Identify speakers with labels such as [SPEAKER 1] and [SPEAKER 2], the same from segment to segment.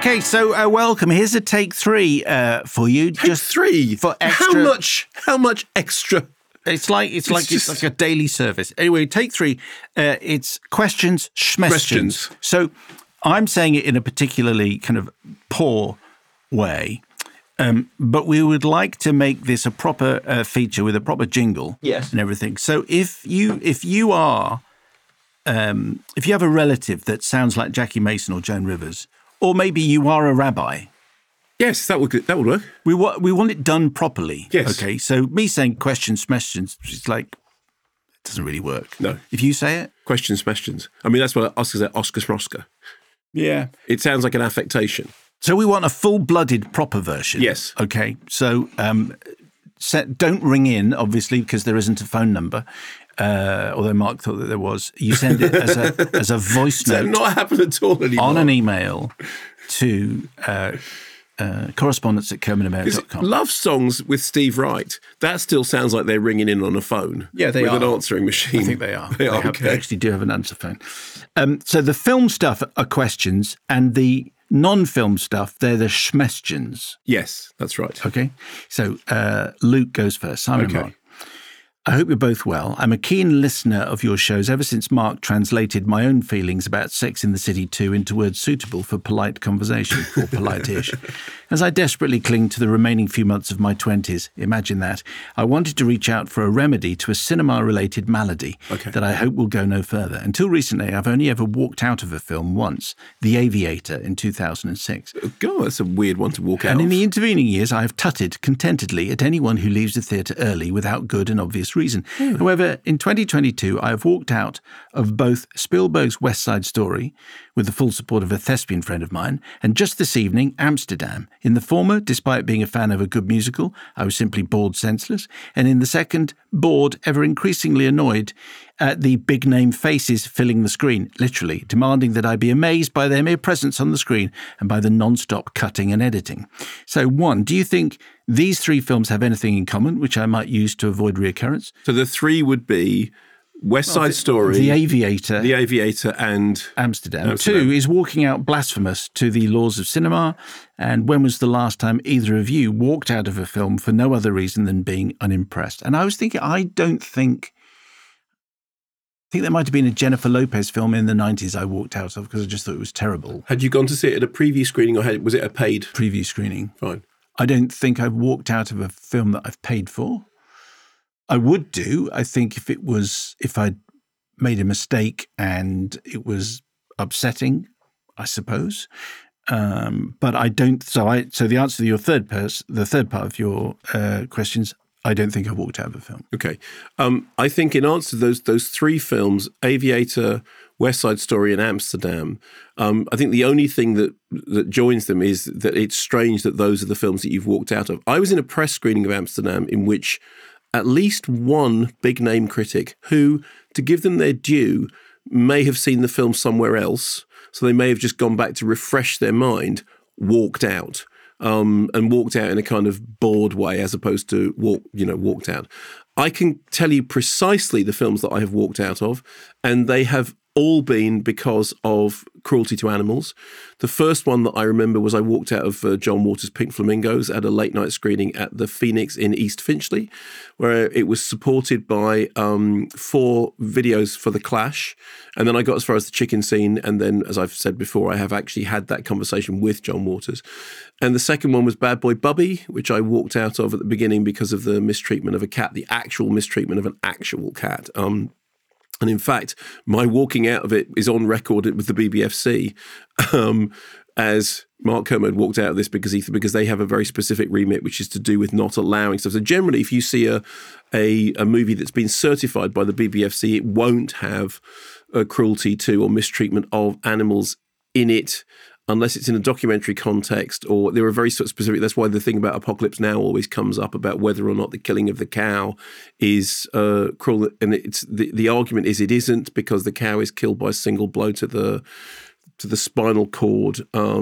[SPEAKER 1] Okay, so welcome. Here's a take 3 for you.
[SPEAKER 2] Take 3
[SPEAKER 1] for extra.
[SPEAKER 2] How much extra?
[SPEAKER 1] It's like a daily service. Anyway, take 3. It's questions, schmestions. So I'm saying it in a particularly kind of poor way, but we would like to make this a proper feature with a proper jingle,
[SPEAKER 2] yes,
[SPEAKER 1] and everything. So if you have a relative that sounds like Jackie Mason or Joan Rivers, or maybe you are a rabbi.
[SPEAKER 2] Yes, that would work.
[SPEAKER 1] We want it done properly.
[SPEAKER 2] Yes.
[SPEAKER 1] Okay. So me saying questions, smestions, it's like it doesn't really work.
[SPEAKER 2] No.
[SPEAKER 1] If you say it,
[SPEAKER 2] questions, smestions. I mean, that's what Oscar said. Oscar Smroska.
[SPEAKER 1] Yeah.
[SPEAKER 2] It sounds like an affectation.
[SPEAKER 1] So we want a full-blooded, proper version.
[SPEAKER 2] Yes.
[SPEAKER 1] Okay. So don't ring in, obviously, because there isn't a phone number. Although Mark thought that there was. You send it as a voice note.
[SPEAKER 2] Does that not happen at all anymore?
[SPEAKER 1] On an email to correspondence@kermanamail.com.
[SPEAKER 2] Love songs with Steve Wright, that still sounds like they're ringing in on a phone.
[SPEAKER 1] Yeah, they
[SPEAKER 2] with
[SPEAKER 1] are.
[SPEAKER 2] an answering machine.
[SPEAKER 1] I think they are.
[SPEAKER 2] They
[SPEAKER 1] They actually do have an answer phone. So the film stuff are questions, and the non-film stuff, they're the schmestions.
[SPEAKER 2] Yes, that's right.
[SPEAKER 1] Okay. So Luke goes first. Simon Mark. I hope you're both well. I'm a keen listener of your shows ever since Mark translated my own feelings about Sex in the City 2 into words suitable for polite conversation, or polite-ish. As I desperately cling to the remaining few months of my 20s, imagine that, I wanted to reach out for a remedy to a cinema-related malady that I hope will go no further. Until recently, I've only ever walked out of a film once, The Aviator in 2006.
[SPEAKER 2] God, that's a weird one to walk out
[SPEAKER 1] And in
[SPEAKER 2] of.
[SPEAKER 1] the intervening years, I have tutted contentedly at anyone who leaves the theatre early without good and obvious reason. However, in 2022, I have walked out of both Spielberg's West Side Story, with the full support of a thespian friend of mine, and just this evening, Amsterdam. In the former, despite being a fan of a good musical, I was simply bored senseless, and in the second, bored, ever increasingly annoyed at the big-name faces filling the screen, literally, demanding that I be amazed by their mere presence on the screen and by the non-stop cutting and editing. So, 1, do you think these 3 films have anything in common, which I might use to avoid reoccurrence?
[SPEAKER 2] So the 3 would be West Side Story,
[SPEAKER 1] The Aviator,
[SPEAKER 2] and
[SPEAKER 1] Amsterdam. 2 is walking out blasphemous to the laws of cinema. And when was the last time either of you walked out of a film for no other reason than being unimpressed? And I was thinking, I think there might have been a Jennifer Lopez film in the 90s I walked out of because I just thought it was terrible.
[SPEAKER 2] Had you gone to see it at a preview screening, or was it a paid
[SPEAKER 1] preview screening?
[SPEAKER 2] Fine.
[SPEAKER 1] I don't think I've walked out of a film that I've paid for. I would do. I think if I'd made a mistake and it was upsetting, I suppose. But I don't. So the answer to the third part of your questions, I don't think I walked out of a film.
[SPEAKER 2] Okay. I think in answer to those 3 films, Aviator, West Side Story and Amsterdam, I think the only thing that joins them is that it's strange that those are the films that you've walked out of. I was in a press screening of Amsterdam in which at least one big-name critic who, to give them their due, may have seen the film somewhere else, so they may have just gone back to refresh their mind, walked out. And walked out in a kind of bored way as opposed to walked out. I can tell you precisely the films that I have walked out of, and they have all been because of cruelty to animals. The first one that I remember was I walked out of John Waters' Pink Flamingos at a late night screening at the Phoenix in East Finchley, where it was supported by 4 videos for The Clash. And then I got as far as the chicken scene. And then, as I've said before, I have actually had that conversation with John Waters. And the second one was Bad Boy Bubby, which I walked out of at the beginning because of the mistreatment of a cat, the actual mistreatment of an actual cat. And in fact, my walking out of it is on record with the BBFC as Mark Kermode walked out of this because they have a very specific remit, which is to do with not allowing stuff. So generally, if you see a movie that's been certified by the BBFC, it won't have cruelty to or mistreatment of animals in it, unless it's in a documentary context, or they were very sort of specific. That's why the thing about Apocalypse Now always comes up about whether or not the killing of the cow is cruel. And it's the argument is it isn't, because the cow is killed by a single blow to the spinal cord.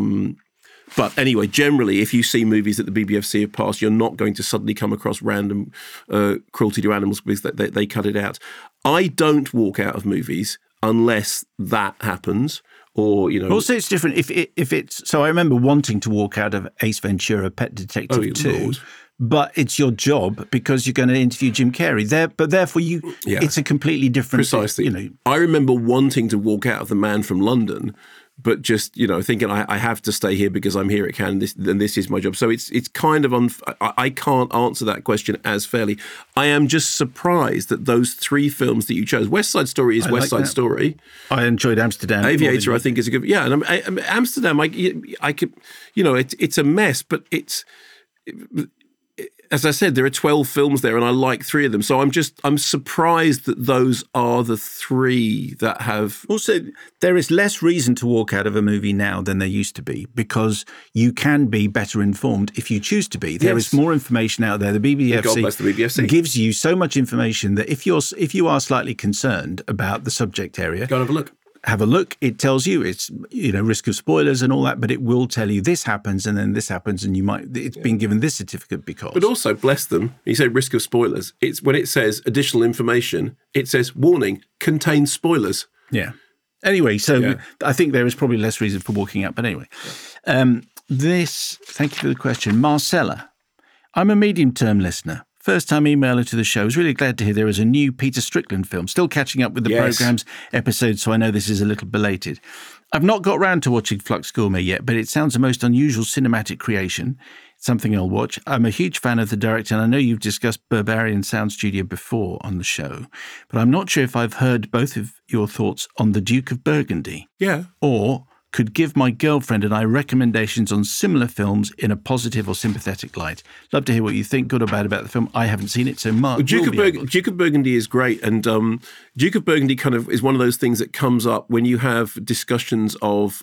[SPEAKER 2] But anyway, generally, if you see movies that the BBFC have passed, you're not going to suddenly come across random cruelty to animals because they cut it out. I don't walk out of movies unless that happens. Or,
[SPEAKER 1] Also, it's different if it's. So I remember wanting to walk out of Ace Ventura: Pet Detective 2,
[SPEAKER 2] Lord.
[SPEAKER 1] but it's your job because you're going to interview Jim Carrey. But therefore, it's a completely different.
[SPEAKER 2] Precisely. I remember wanting to walk out of The Man from London, but just thinking I have to stay here because I'm here at Cannes, and this is my job. So it's kind of I can't answer that question as fairly. I am just surprised that those three films that you chose. West Side Story is West Side Story.
[SPEAKER 1] I enjoyed Amsterdam.
[SPEAKER 2] Aviator, I think, is a good. Yeah, and Amsterdam, I could, it's a mess, but it's. As I said, there are 12 films there, and I like 3 of them. So I'm surprised that those are the 3 that have.
[SPEAKER 1] Also, there is less reason to walk out of a movie now than there used to be because you can be better informed if you choose to be. There is more information out there. The BBFC,
[SPEAKER 2] God bless the BBFC,
[SPEAKER 1] gives you so much information that if you are slightly concerned about the subject area,
[SPEAKER 2] go and have a look.
[SPEAKER 1] Have a look. It tells you it's risk of spoilers and all that, but it will tell you this happens and then this happens, and it's been given this certificate because.
[SPEAKER 2] But also, bless them, you say risk of spoilers. It's when it says additional information, it says warning contains spoilers.
[SPEAKER 1] Yeah. Anyway, so I think there is probably less reason for walking out. But anyway, thank you for the question, Marcella. I'm a medium-term listener. First-time emailer to the show. I was really glad to hear there is a new Peter Strickland film. Still catching up with the programme's episodes, so I know this is a little belated. I've not got round to watching Flux Gourmet yet, but it sounds a most unusual cinematic creation. It's something I'll watch. I'm a huge fan of the director, and I know you've discussed Berberian Sound Studio before on the show, but I'm not sure if I've heard both of your thoughts on The Duke of Burgundy.
[SPEAKER 2] Yeah.
[SPEAKER 1] Or could give my girlfriend and I recommendations on similar films in a positive or sympathetic light. Love to hear what you think, good or bad, about the film. I haven't seen it, so Mark.
[SPEAKER 2] Duke of Burgundy is great, and Duke of Burgundy kind of is one of those things that comes up when you have discussions of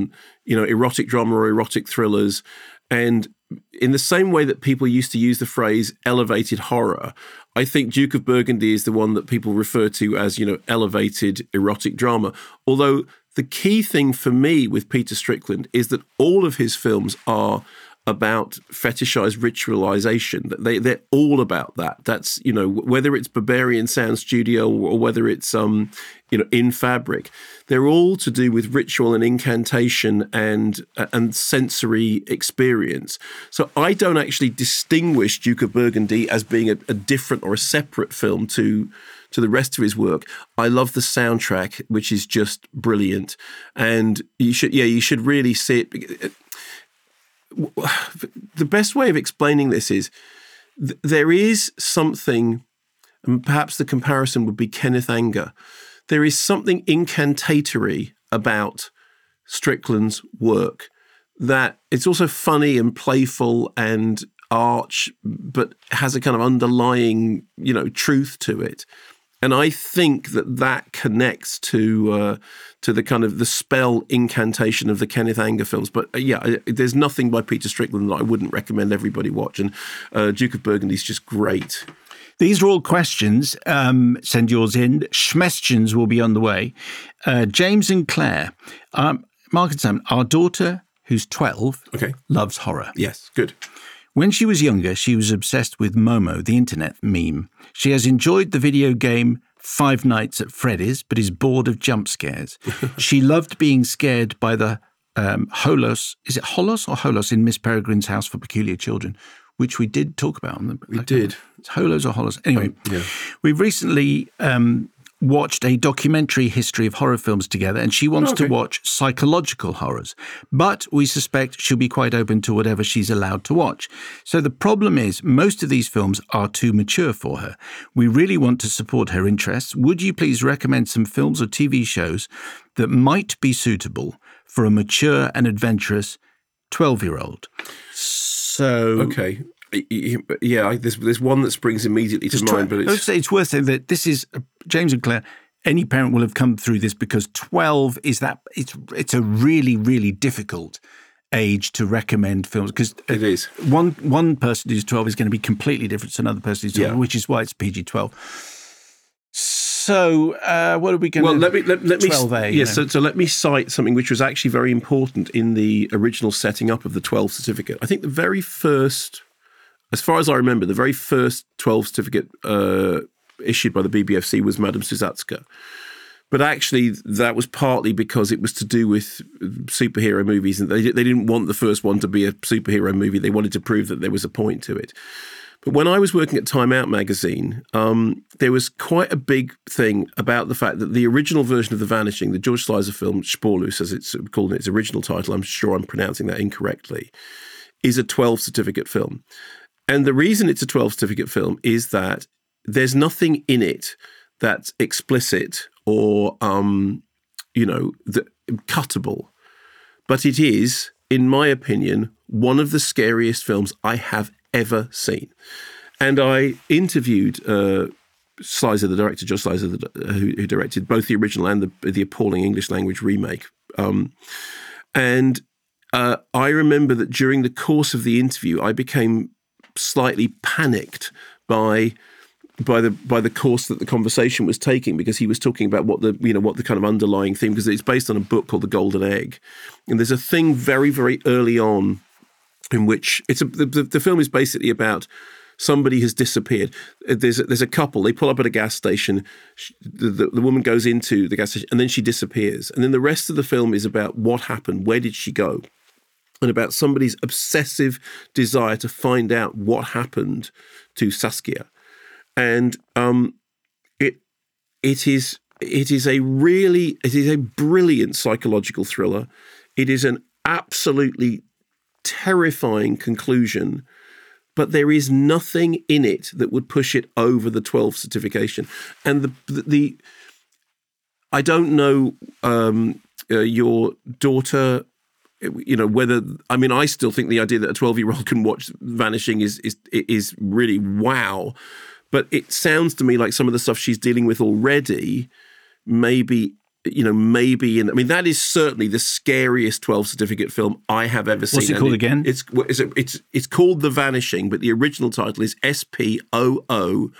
[SPEAKER 2] erotic drama or erotic thrillers, and in the same way that people used to use the phrase elevated horror, I think Duke of Burgundy is the one that people refer to as elevated erotic drama. Although the key thing for me with Peter Strickland is that all of his films are about fetishized ritualization. They're all about that. That's, whether it's Berberian Sound Studio or whether it's, In Fabric, they're all to do with ritual and incantation and sensory experience. So I don't actually distinguish Duke of Burgundy as being a different or a separate film to the rest of his work. I love the soundtrack, which is just brilliant. And you should really see it. The best way of explaining this is there is something, and perhaps the comparison would be Kenneth Anger. There is something incantatory about Strickland's work that it's also funny and playful and arch, but has a kind of underlying, truth to it. And I think that connects to the kind of the spell incantation of the Kenneth Anger films. But there's nothing by Peter Strickland that I wouldn't recommend everybody watch. And Duke of Burgundy is just great.
[SPEAKER 1] These are all questions. Send yours in. Schmestions will be on the way. James and Claire. Mark and Sam, our daughter, who's 12, loves horror.
[SPEAKER 2] Yes, good.
[SPEAKER 1] When she was younger, she was obsessed with Momo, the internet meme. She has enjoyed the video game Five Nights at Freddy's, but is bored of jump scares. She loved being scared by the Holos. Is it Holos or Holos in Miss Peregrine's House for Peculiar Children, which we did talk about.
[SPEAKER 2] We did.
[SPEAKER 1] It's Holos or Holos. Anyway, we've recently watched a documentary history of horror films together, and she wants to watch psychological horrors. But we suspect she'll be quite open to whatever she's allowed to watch. So the problem is most of these films are too mature for her. We really want to support her interests. Would you please recommend some films or TV shows that might be suitable for a mature and adventurous 12-year-old? So...
[SPEAKER 2] Okay. Yeah, there's one that springs immediately to mind, but
[SPEAKER 1] it's worth saying that this is James and Claire. Any parent will have come through this because 12 is that it's a really, really difficult age to recommend films because
[SPEAKER 2] it is.
[SPEAKER 1] One person who's 12 is going to be completely different to another person who's 12, which is why it's PG-12. So what are we going to?
[SPEAKER 2] Well, let me
[SPEAKER 1] 12A.
[SPEAKER 2] Yes, so let me cite something which was actually very important in the original setting up of the 12 certificate. I think the very first. As far as I remember, the very first 12 certificate issued by the BBFC was Madame Susatska. But actually, that was partly because it was to do with superhero movies, and they didn't want the first one to be a superhero movie. They wanted to prove that there was a point to it. But when I was working at Time Out magazine, there was quite a big thing about the fact that the original version of The Vanishing, the George Schleiser film, Sporlus, as it's called in its original title, I'm sure I'm pronouncing that incorrectly, is a 12 certificate film. And the reason it's a 12 certificate film is that there's nothing in it that's explicit or, cuttable. But it is, in my opinion, one of the scariest films I have ever seen. And I interviewed Schleiser, the director, Josh Schleiser, who directed both the original and the appalling English language remake. And I remember that during the course of the interview, I became slightly panicked by the course that the conversation was taking, because he was talking about what the kind of underlying theme, because it's based on a book called The Golden Egg, and there's a thing very, very early on in which the film is basically about somebody has disappeared. There's a couple. They pull up at a gas station. The woman goes into the gas station and then she disappears. And then the rest of the film is about what happened. Where did she go? And about somebody's obsessive desire to find out what happened to Saskia. And it is a brilliant psychological thriller. It is an absolutely terrifying conclusion, but there is nothing in it that would push it over the 12 certification. And the I don't know your daughter, whether, I mean, I still think the idea that a 12-year-old can watch Vanishing is really wow. But it sounds to me like some of the stuff she's dealing with already, maybe, that is certainly the scariest 12 certificate film I have ever seen.
[SPEAKER 1] What's it called again?
[SPEAKER 2] It's called The Vanishing, but the original title is Sporrloos,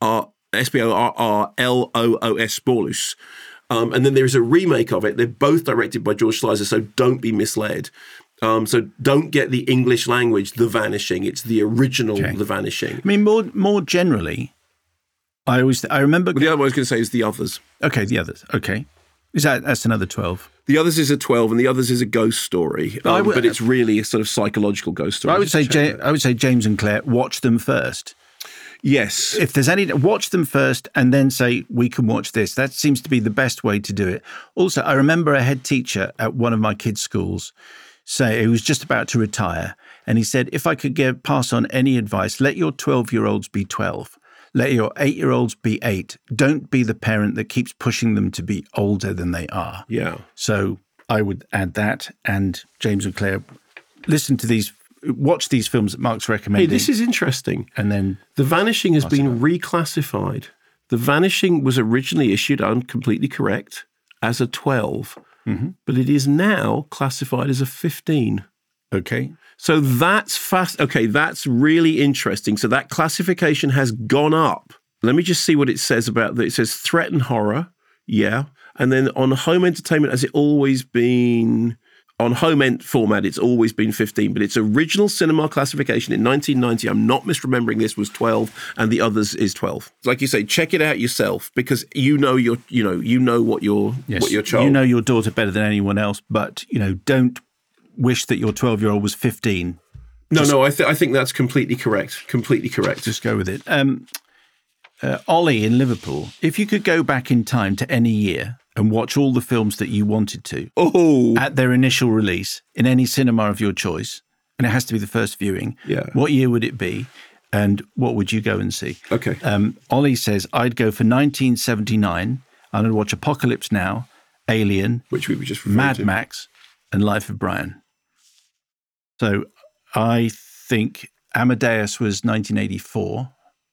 [SPEAKER 2] Sporlus. And then there's a remake of it. They're both directed by George Schleiser, so don't be misled. So don't get the English language, The Vanishing. It's the original, okay. The Vanishing.
[SPEAKER 1] I mean, more generally, I remember...
[SPEAKER 2] Well, the other one I was going to say is The Others.
[SPEAKER 1] Okay, The Others. Okay. That's another 12?
[SPEAKER 2] The Others is a 12, and The Others is a ghost story. But it's really a sort of psychological ghost story.
[SPEAKER 1] I would say James and Claire, watch them first.
[SPEAKER 2] Yes.
[SPEAKER 1] If there's any, watch them first and then say, we can watch this. That seems to be the best way to do it. Also, I remember a head teacher at one of my kids' schools say, he was just about to retire, and he said, if I could pass on any advice, let your 12-year-olds be 12. Let your 8-year-olds be 8. Don't be the parent that keeps pushing them to be older than they are.
[SPEAKER 2] Yeah.
[SPEAKER 1] So I would add that. And James and Claire, watch these films that Mark's recommending.
[SPEAKER 2] Hey, this is interesting.
[SPEAKER 1] And then
[SPEAKER 2] The Vanishing has been reclassified. The Vanishing was originally issued, I'm completely correct, as a 12. Mm-hmm. But it is now classified as a 15.
[SPEAKER 1] Okay.
[SPEAKER 2] So that's fast. Okay, that's really interesting. So that classification has gone up. Let me just see what it says about that. It says threat and horror. Yeah. And then on home entertainment, has it always been... On home end format, it's always been 15, but its original cinema classification in 1990, I'm not misremembering this, was 12, and The Others is 12. Like you say, check it out yourself, because you know what your child.
[SPEAKER 1] You know your daughter better than anyone else, but don't wish that your 12-year-old was 15.
[SPEAKER 2] I think that's completely correct. Completely correct.
[SPEAKER 1] Just go with it. Ollie in Liverpool, if you could go back in time to any year and watch all the films that you wanted to at their initial release in any cinema of your choice, and it has to be the first viewing, what year would it be, and what would you go and see?
[SPEAKER 2] Okay.
[SPEAKER 1] Ollie says, I'd go for 1979. I'm going to watch Apocalypse Now, Alien,
[SPEAKER 2] which we were just
[SPEAKER 1] Mad Max, and Life of Brian. So I think Amadeus was 1984.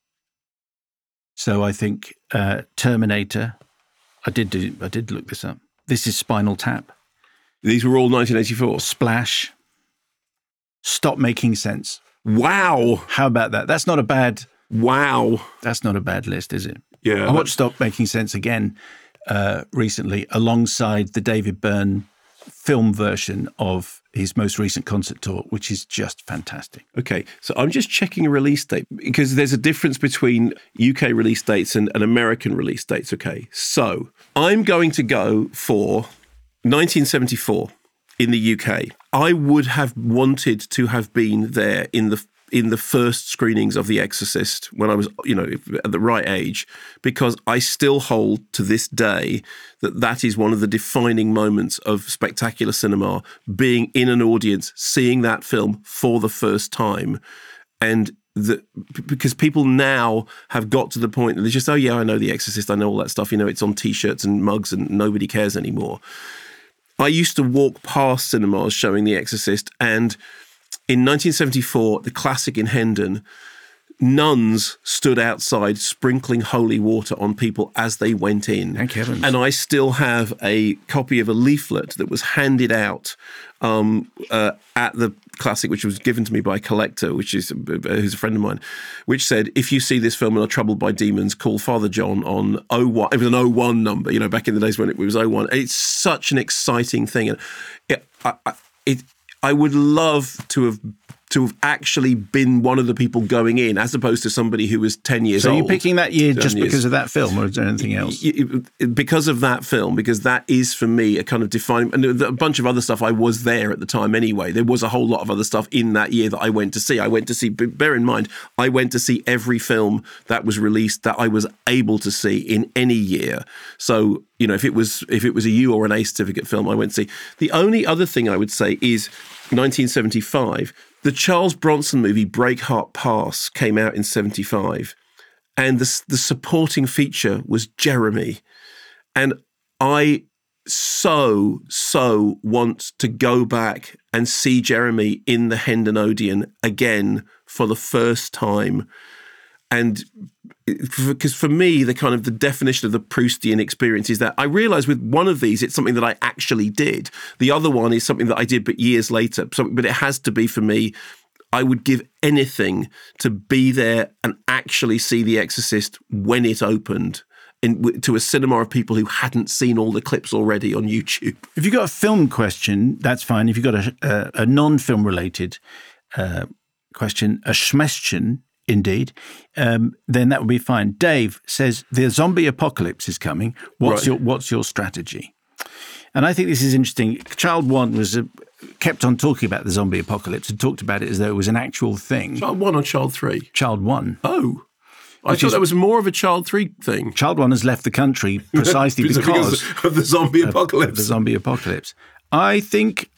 [SPEAKER 1] So I think Terminator... I did look this up. This is Spinal Tap.
[SPEAKER 2] These were all 1984.
[SPEAKER 1] Splash. Stop Making Sense.
[SPEAKER 2] Wow.
[SPEAKER 1] How about that? That's not a bad...
[SPEAKER 2] Wow.
[SPEAKER 1] That's not a bad list, is it?
[SPEAKER 2] Yeah.
[SPEAKER 1] I watched Stop Making Sense again recently alongside the David Byrne film version of his most recent concert tour, which is just fantastic.
[SPEAKER 2] Okay, so I'm just checking a release date because there's a difference between UK release dates and American release dates. Okay, so I'm going to go for 1974 in the UK. I would have wanted to have been there in the first screenings of The Exorcist when I was, at the right age, because I still hold to this day that is one of the defining moments of spectacular cinema, being in an audience, seeing that film for the first time. And because people now have got to the point that they're just, oh yeah, I know The Exorcist, I know all that stuff, it's on T-shirts and mugs and nobody cares anymore. I used to walk past cinemas showing The Exorcist, and in 1974, the classic in Hendon, nuns stood outside sprinkling holy water on people as they went in.
[SPEAKER 1] Thank heavens.
[SPEAKER 2] And I still have a copy of a leaflet that was handed out at the classic, which was given to me by a collector, who's a friend of mine, which said, if you see this film and are troubled by demons, call Father John on 01. It was an 01 number, back in the days when it was 01. It's such an exciting thing. And I would love to have actually been one of the people going in, as opposed to somebody who was 10 years old.
[SPEAKER 1] So you're picking that year just because of that film, or is there anything else?
[SPEAKER 2] Because of that film, because that is, for me, a kind of defining... And a bunch of other stuff, I was there at the time anyway. There was a whole lot of other stuff in that year that I went to see. Bear in mind, I went to see every film that was released that I was able to see in any year. So, if it was a U or an A certificate film, I went to see. The only other thing I would say is 1975... The Charles Bronson movie Breakheart Pass came out in 75, and the supporting feature was Jeremy. And I so want to go back and see Jeremy in the Hendon Odeon again for the first time. And because for me, the definition of the Proustian experience is that I realize with one of these, it's something that I actually did. The other one is something that I did, but years later. But it has to be, for me, I would give anything to be there and actually see The Exorcist when it opened, to a cinema of people who hadn't seen all the clips already on YouTube.
[SPEAKER 1] If you've got a film question, that's fine. If you've got a non-film related question, a schmestion, indeed, then that would be fine. Dave says, the zombie apocalypse is coming. What's your strategy? And I think this is interesting. Child One was kept on talking about the zombie apocalypse and talked about it as though it was an actual thing.
[SPEAKER 2] Child One or Child 3?
[SPEAKER 1] Child One.
[SPEAKER 2] Oh. I thought that was more of a Child 3 thing.
[SPEAKER 1] Child One has left the country precisely because
[SPEAKER 2] of the zombie apocalypse.
[SPEAKER 1] The zombie apocalypse. I think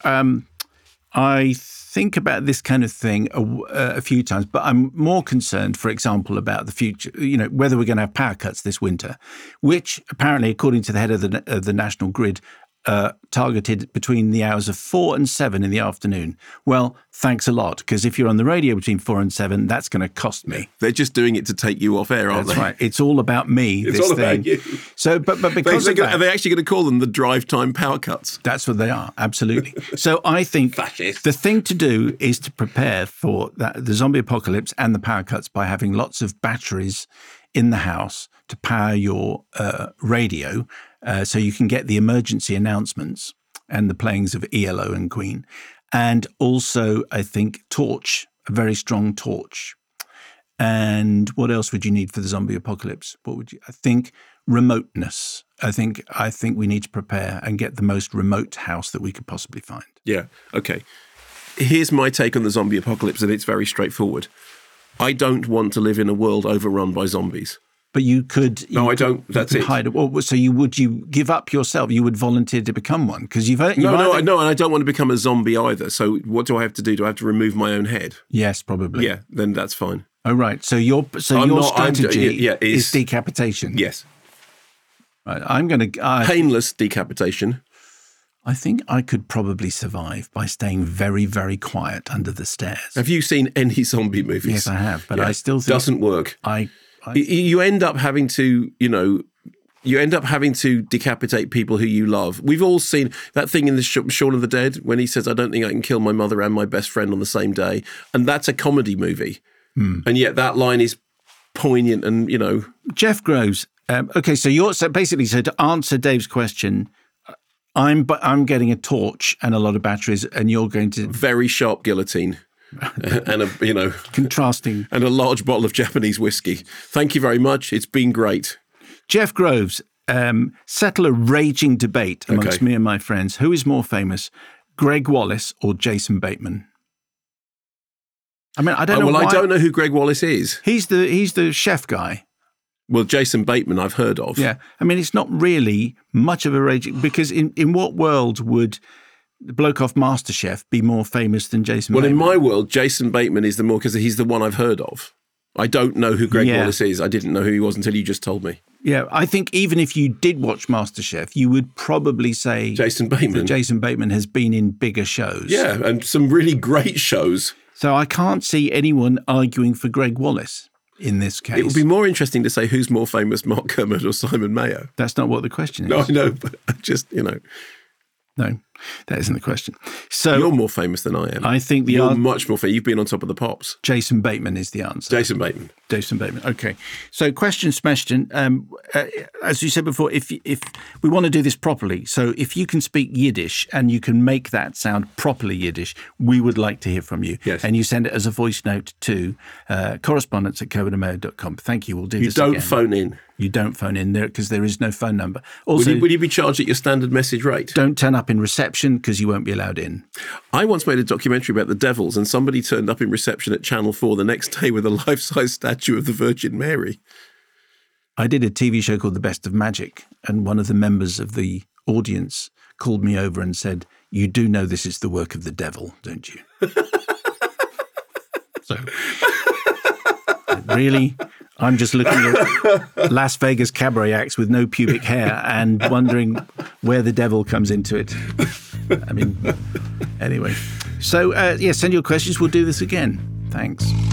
[SPEAKER 1] about this kind of thing a few times, but I'm more concerned, for example, about the future, whether we're going to have power cuts this winter, which apparently, according to the head of the National Grid, targeted between the hours of 4 and 7 in the afternoon. Well, thanks a lot, because if you're on the radio between 4 and 7, that's going to cost me.
[SPEAKER 2] They're just doing it to take you off air, aren't they?
[SPEAKER 1] That's right. It's all about me.
[SPEAKER 2] It's
[SPEAKER 1] this
[SPEAKER 2] all
[SPEAKER 1] thing.
[SPEAKER 2] about you.
[SPEAKER 1] So, but because of that,
[SPEAKER 2] are they actually going to call them the drive time power cuts?
[SPEAKER 1] That's what they are. Absolutely. So I think the thing to do is to prepare for the zombie apocalypse and the power cuts by having lots of batteries in the house to power your radio, so you can get the emergency announcements and the playings of ELO and Queen. And also, I think, torch, a very strong torch. And what else would you need for the zombie apocalypse? I think remoteness. I think we need to prepare and get the most remote house that we could possibly find.
[SPEAKER 2] Yeah. Okay. Here's my take on the zombie apocalypse, and it's very straightforward. I don't want to live in a world overrun by zombies.
[SPEAKER 1] But you could.
[SPEAKER 2] I don't. That's it.
[SPEAKER 1] So would you give up yourself? You would volunteer to become one because No,
[SPEAKER 2] and I don't want to become a zombie either. So what do I have to do? Do I have to remove my own head?
[SPEAKER 1] Yes, probably.
[SPEAKER 2] Yeah, then that's fine.
[SPEAKER 1] Oh, right. So your strategy is decapitation.
[SPEAKER 2] Yes.
[SPEAKER 1] Right. I'm going to
[SPEAKER 2] painless decapitation.
[SPEAKER 1] I think I could probably survive by staying very, very quiet under the stairs.
[SPEAKER 2] Have you seen any zombie movies?
[SPEAKER 1] Yes, I have, but I still think
[SPEAKER 2] doesn't work. You end up having to, decapitate people who you love. We've all seen that thing in the Shaun of the Dead when he says, I don't think I can kill my mother and my best friend on the same day. And that's a comedy movie. And yet that line is poignant and,
[SPEAKER 1] Jeff Groves. Okay, so to answer Dave's question, I'm getting a torch and a lot of batteries, and you're going to
[SPEAKER 2] Very sharp guillotine. And
[SPEAKER 1] contrasting.
[SPEAKER 2] and a large bottle of Japanese whiskey. Thank you very much. It's been great.
[SPEAKER 1] Jeff Groves, settle a raging debate amongst me and my friends. Who is more famous, Greg Wallace or Jason Bateman? I mean, I don't know.
[SPEAKER 2] Well, I don't know who Greg Wallace is.
[SPEAKER 1] He's the chef guy.
[SPEAKER 2] Well, Jason Bateman, I've heard of.
[SPEAKER 1] Yeah. I mean, it's not really much of a raging, because in what world would the bloke off MasterChef be more famous than Jason Bateman?
[SPEAKER 2] Well, in my world, Jason Bateman is because he's the one I've heard of. I don't know who Greg Wallace is. I didn't know who he was until you just told me.
[SPEAKER 1] Yeah, I think even if you did watch MasterChef, you would probably say
[SPEAKER 2] Jason Bateman.
[SPEAKER 1] that Jason Bateman has been in bigger shows.
[SPEAKER 2] Yeah, and some really great shows.
[SPEAKER 1] So I can't see anyone arguing for Greg Wallace in this case.
[SPEAKER 2] It would be more interesting to say who's more famous, Mark Kermode or Simon Mayo.
[SPEAKER 1] That's not what the question is.
[SPEAKER 2] No, I know, but
[SPEAKER 1] No, that isn't the question. So
[SPEAKER 2] you're more famous than I am.
[SPEAKER 1] I think
[SPEAKER 2] you're much more famous. You've been on Top of the Pops.
[SPEAKER 1] Jason Bateman is the answer.
[SPEAKER 2] Jason Bateman.
[SPEAKER 1] Okay. So question, as you said before, if we want to do this properly, so if you can speak Yiddish and you can make that sound properly Yiddish, we would like to hear from you.
[SPEAKER 2] Yes.
[SPEAKER 1] And you send it as a voice note to correspondence@covenantmail.com. Thank you. We'll do this again.
[SPEAKER 2] You don't phone in.
[SPEAKER 1] You don't phone in there because there is no phone number. Also,
[SPEAKER 2] would you be charged at your standard message rate?
[SPEAKER 1] Don't turn up in reception because you won't be allowed in.
[SPEAKER 2] I once made a documentary about the Devils, and somebody turned up in reception at Channel 4 the next day with a life-size statue of the Virgin Mary.
[SPEAKER 1] I did a TV show called The Best of Magic, and one of the members of the audience called me over and said, "You do know this is the work of the devil, don't you?" So, really, I'm just looking at Las Vegas cabaret acts with no pubic hair and wondering where the devil comes into it. I mean, anyway. So, send your questions. We'll do this again. Thanks.